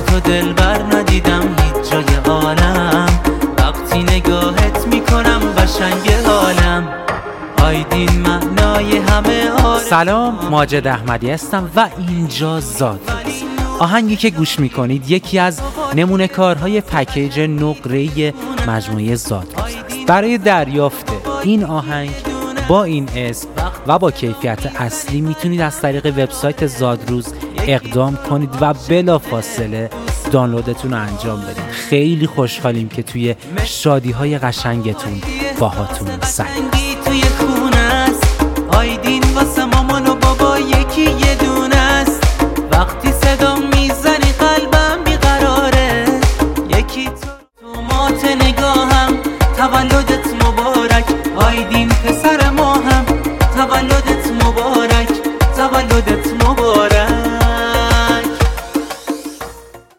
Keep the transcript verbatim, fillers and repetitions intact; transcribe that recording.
تو دلبر ندیدم هیچ جای عالم، وقتی نگاهت میکنم قشنگ حالم، آیدین معنای همه آرزو. سلام، ماجد احمدی هستم و اینجا زادروز. آهنگی که گوش میکنید یکی از نمونه کارهای پکیج نقره‌ای مجموعه زادروز است. برای دریافت این آهنگ با این اسم و با کیفیت اصلی میتونید از طریق وبسایت زادروز اقدام کنید و بلافاصله دانلودتون رو انجام بدید. خیلی خوشحالیم که توی شادی‌های قشنگتون باهاتون سعیم. توی خونه است آیدین واسه مامان و بابا یکی یه دونه است، وقتی